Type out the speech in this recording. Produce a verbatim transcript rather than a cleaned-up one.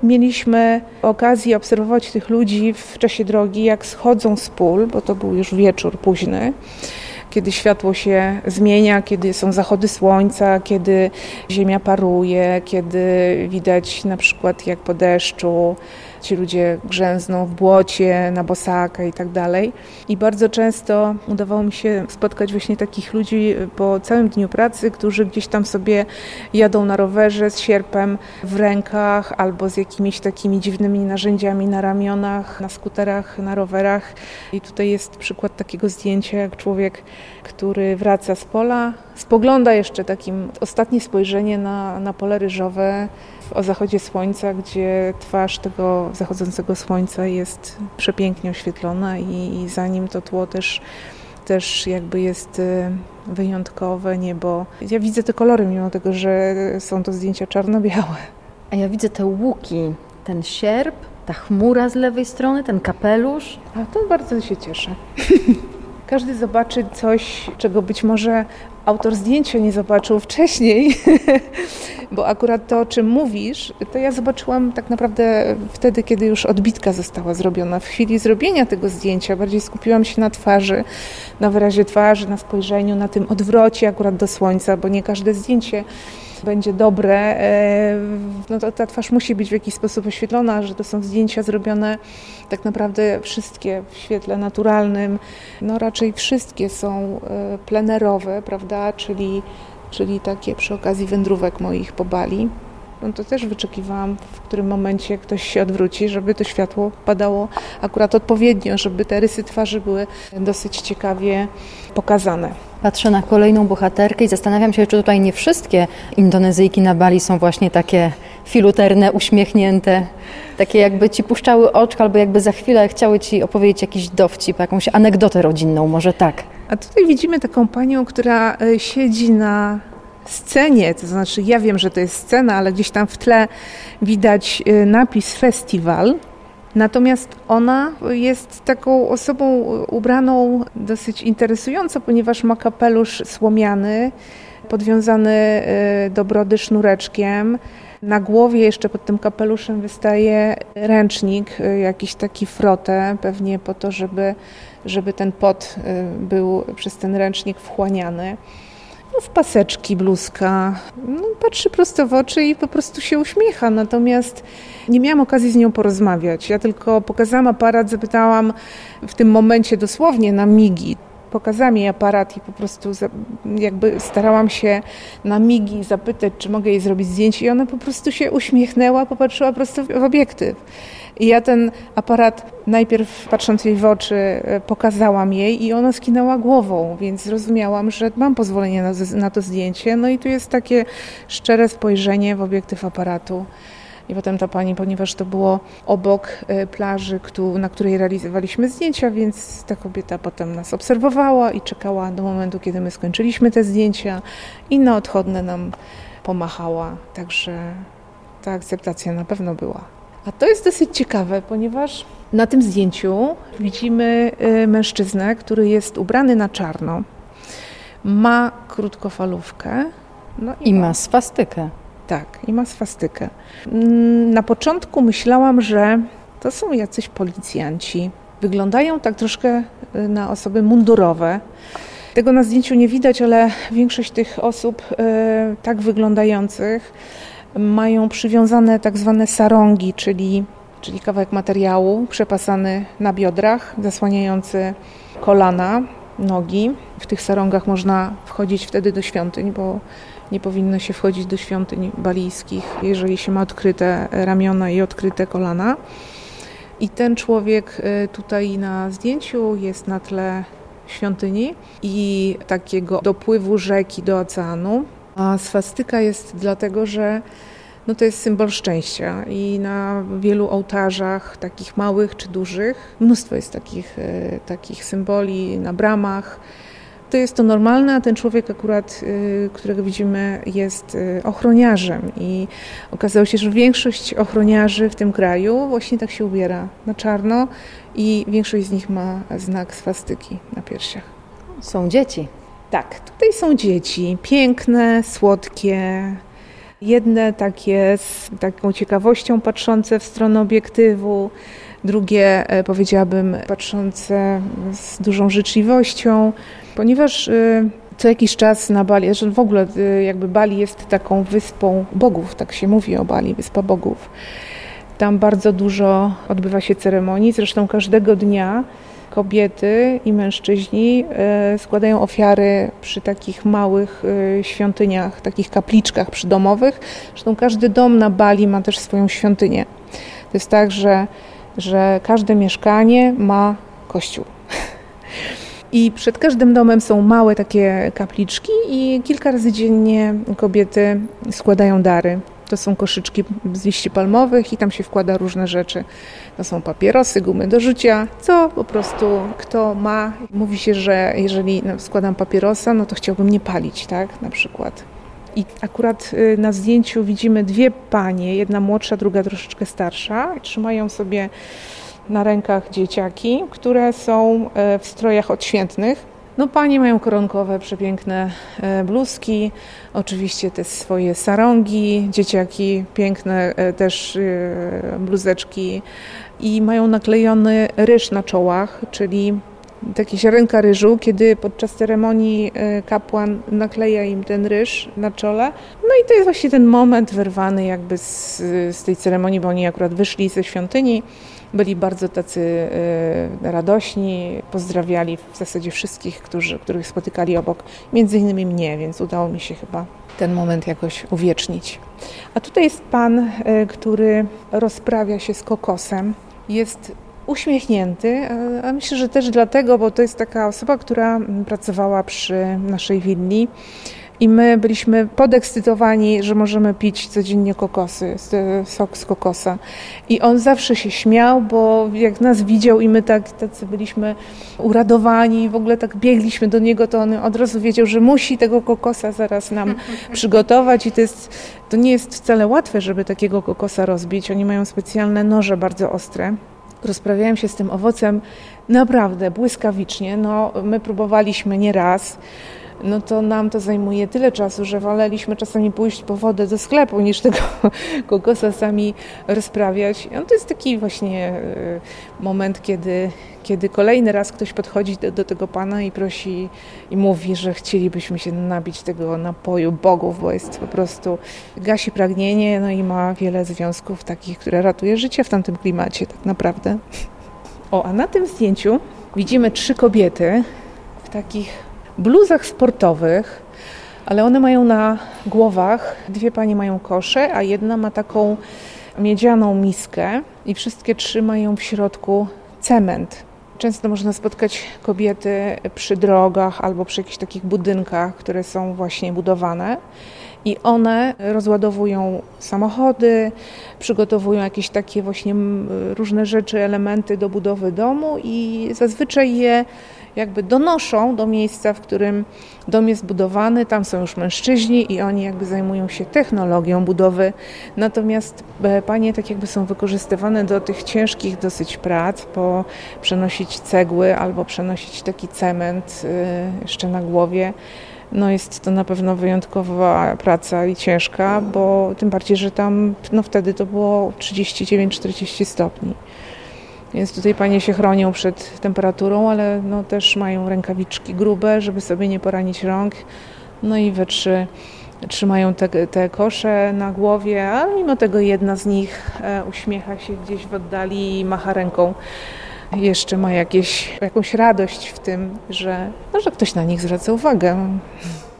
mieliśmy okazję obserwować tych ludzi w czasie drogi, jak schodzą z pól, bo to był już wieczór późny, kiedy światło się zmienia, kiedy są zachody słońca, kiedy ziemia paruje, kiedy widać na przykład jak po deszczu ci ludzie grzęzną w błocie, na bosaka i tak dalej. I bardzo często udawało mi się spotkać właśnie takich ludzi po całym dniu pracy, którzy gdzieś tam sobie jadą na rowerze z sierpem w rękach albo z jakimiś takimi dziwnymi narzędziami na ramionach, na skuterach, na rowerach. I tutaj jest przykład takiego zdjęcia, jak człowiek, który wraca z pola, spogląda jeszcze takim ostatnie spojrzenie na, na pole ryżowe o zachodzie słońca, gdzie twarz tego zachodzącego słońca jest przepięknie oświetlona i, i za nim to tło też, też jakby jest wyjątkowe niebo. Ja widzę te kolory, mimo tego, że są to zdjęcia czarno-białe. A ja widzę te łuki, ten sierp, ta chmura z lewej strony, ten kapelusz. A to bardzo się cieszę. Każdy zobaczy coś, czego być może autor zdjęcia nie zobaczył wcześniej, bo akurat to, o czym mówisz, to ja zobaczyłam tak naprawdę wtedy, kiedy już odbitka została zrobiona. W chwili zrobienia tego zdjęcia bardziej skupiłam się na twarzy, na wyrazie twarzy, na spojrzeniu, na tym odwrocie akurat do słońca, bo nie każde zdjęcie będzie dobre, no to ta twarz musi być w jakiś sposób oświetlona, że to są zdjęcia zrobione tak naprawdę wszystkie w świetle naturalnym, no raczej wszystkie są plenerowe, prawda, czyli, czyli takie przy okazji wędrówek moich po Bali. No to też wyczekiwałam, w którym momencie ktoś się odwróci, żeby to światło padało akurat odpowiednio, żeby te rysy twarzy były dosyć ciekawie pokazane. Patrzę na kolejną bohaterkę i zastanawiam się, czy tutaj nie wszystkie Indonezyjki na Bali są właśnie takie filuterne, uśmiechnięte, takie jakby ci puszczały oczka, albo jakby za chwilę chciały ci opowiedzieć jakiś dowcip, jakąś anegdotę rodzinną, może tak. A tutaj widzimy taką panią, która siedzi na scenie, to znaczy ja wiem, że to jest scena, ale gdzieś tam w tle widać napis festiwal. Natomiast ona jest taką osobą ubraną dosyć interesująco, ponieważ ma kapelusz słomiany, podwiązany do brody sznureczkiem. Na głowie jeszcze pod tym kapeluszem wystaje ręcznik, jakiś taki frotę, pewnie po to, żeby, żeby ten pot był przez ten ręcznik wchłaniany. No, w paseczki, bluzka, no, patrzy prosto w oczy i po prostu się uśmiecha, natomiast nie miałam okazji z nią porozmawiać. Ja tylko pokazałam aparat, zapytałam w tym momencie dosłownie na migi. Pokazałam jej aparat i po prostu jakby starałam się na migi zapytać, czy mogę jej zrobić zdjęcie i ona po prostu się uśmiechnęła, popatrzyła prosto w obiektyw. I ja ten aparat najpierw patrząc jej w oczy pokazałam jej i ona skinęła głową, więc zrozumiałam, że mam pozwolenie na, na to zdjęcie. No i tu jest takie szczere spojrzenie w obiektyw aparatu. I potem ta pani, ponieważ to było obok plaży, na której realizowaliśmy zdjęcia, więc ta kobieta potem nas obserwowała i czekała do momentu, kiedy my skończyliśmy te zdjęcia i na odchodne nam pomachała. Także ta akceptacja na pewno była. A to jest dosyć ciekawe, ponieważ na tym zdjęciu widzimy mężczyznę, który jest ubrany na czarno, ma krótkofalówkę. No i, I ma swastykę. Tak, i ma swastykę. Na początku myślałam, że to są jacyś policjanci. Wyglądają tak troszkę na osoby mundurowe. Tego na zdjęciu nie widać, ale większość tych osób e, tak wyglądających mają przywiązane tak zwane sarongi, czyli, czyli kawałek materiału przepasany na biodrach, zasłaniający kolana, nogi. W tych sarongach można wchodzić wtedy do świątyń, bo nie powinno się wchodzić do świątyń balijskich, jeżeli się ma odkryte ramiona i odkryte kolana. I ten człowiek tutaj na zdjęciu jest na tle świątyni i takiego dopływu rzeki do oceanu. A swastyka jest dlatego, że no to jest symbol szczęścia i na wielu ołtarzach, takich małych czy dużych, mnóstwo jest takich, takich symboli na bramach. To jest to normalne, a ten człowiek akurat, którego widzimy, jest ochroniarzem i okazało się, że większość ochroniarzy w tym kraju właśnie tak się ubiera na czarno i większość z nich ma znak swastyki na piersiach. Są dzieci. Tak, tutaj są dzieci, piękne, słodkie, Jedne takie z taką ciekawością patrzące w stronę obiektywu, drugie powiedziałabym patrzące z dużą życzliwością, ponieważ co jakiś czas na Bali, że w ogóle jakby Bali jest taką wyspą bogów, tak się mówi o Bali, wyspa bogów. Tam bardzo dużo odbywa się ceremonii, zresztą każdego dnia kobiety i mężczyźni składają ofiary przy takich małych świątyniach, takich kapliczkach przydomowych. Zresztą każdy dom na Bali ma też swoją świątynię. To jest tak, że, że każde mieszkanie ma kościół. I przed każdym domem są małe takie kapliczki i kilka razy dziennie kobiety składają dary. To są koszyczki z liści palmowych i tam się wkłada różne rzeczy. To są papierosy, gumy do rzucia, co po prostu kto ma. Mówi się, że jeżeli składam papierosa, no to chciałbym nie palić, tak, na przykład. I akurat na zdjęciu widzimy dwie panie, jedna młodsza, druga troszeczkę starsza. Trzymają sobie na rękach dzieciaki, które są w strojach odświętnych. No panie mają koronkowe, przepiękne bluzki, oczywiście te swoje sarongi, dzieciaki piękne też bluzeczki i mają naklejony ryż na czołach, czyli takie ziarenka ryżu, kiedy podczas ceremonii kapłan nakleja im ten ryż na czole. No i to jest właśnie ten moment wyrwany jakby z, z tej ceremonii, bo oni akurat wyszli ze świątyni. Byli bardzo tacy y, radośni, pozdrawiali w zasadzie wszystkich, którzy, których spotykali obok, między innymi mnie, więc udało mi się chyba ten moment jakoś uwiecznić. A tutaj jest pan, y, który rozprawia się z kokosem. Jest uśmiechnięty, a, a myślę, że też dlatego, bo to jest taka osoba, która pracowała przy naszej willi. I my byliśmy podekscytowani, że możemy pić codziennie kokosy, sok z kokosa. I on zawsze się śmiał, bo jak nas widział i my tak, tacy byliśmy uradowani, w ogóle tak biegliśmy do niego, to on od razu wiedział, że musi tego kokosa zaraz nam przygotować. I to jest, to nie jest wcale łatwe, żeby takiego kokosa rozbić. Oni mają specjalne noże bardzo ostre. Rozprawiałem się z tym owocem naprawdę błyskawicznie. No, my próbowaliśmy nie raz. No to nam to zajmuje tyle czasu, że woleliśmy czasami pójść po wodę do sklepu, niż tego kokosa sami rozprawiać. No to jest taki właśnie moment, kiedy, kiedy kolejny raz ktoś podchodzi do, do tego pana i prosi i mówi, że chcielibyśmy się napić tego napoju bogów, bo jest po prostu, gasi pragnienie, no i ma wiele związków takich, które ratuje życie w tamtym klimacie tak naprawdę. O, a na tym zdjęciu widzimy trzy kobiety w takich bluzach sportowych, ale one mają na głowach, dwie panie mają kosze, a jedna ma taką miedzianą miskę i wszystkie trzy mają w środku cement. Często można spotkać kobiety przy drogach albo przy jakichś takich budynkach, które są właśnie budowane i one rozładowują samochody, przygotowują jakieś takie właśnie różne rzeczy, elementy do budowy domu i zazwyczaj je jakby donoszą do miejsca, w którym dom jest budowany, tam są już mężczyźni i oni jakby zajmują się technologią budowy, natomiast panie tak jakby są wykorzystywane do tych ciężkich dosyć prac, bo przenosić cegły albo przenosić taki cement jeszcze na głowie. No jest to na pewno wyjątkowa praca i ciężka, bo tym bardziej, że tam no wtedy to było trzydzieści dziewięć czterdzieści stopni. Więc tutaj panie się chronią przed temperaturą, ale no też mają rękawiczki grube, żeby sobie nie poranić rąk. No i we trzy trzymają te, te kosze na głowie, a mimo tego jedna z nich uśmiecha się gdzieś w oddali i macha ręką. Jeszcze ma jakieś, jakąś radość w tym, że, no, że ktoś na nich zwraca uwagę.